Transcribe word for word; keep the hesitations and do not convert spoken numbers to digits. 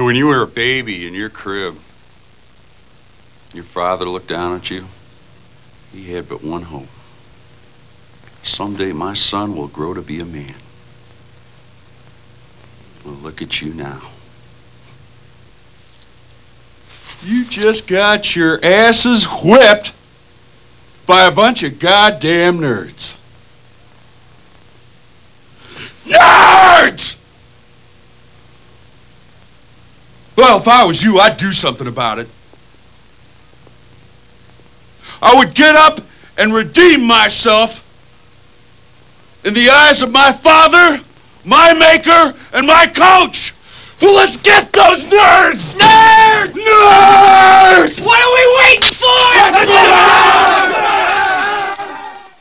when you were a baby in your crib, your father looked down at you. He had but one hope. Someday my son will grow to be a man. Well, look at you now. You just got your asses whipped by a bunch of goddamn nerds. Nerds! Well, if I was you, I'd do something about it. I would get up and redeem myself in the eyes of my father, my maker, and my coach. Well, let's get those nerds! Nerds! Nerds! What are we waiting for?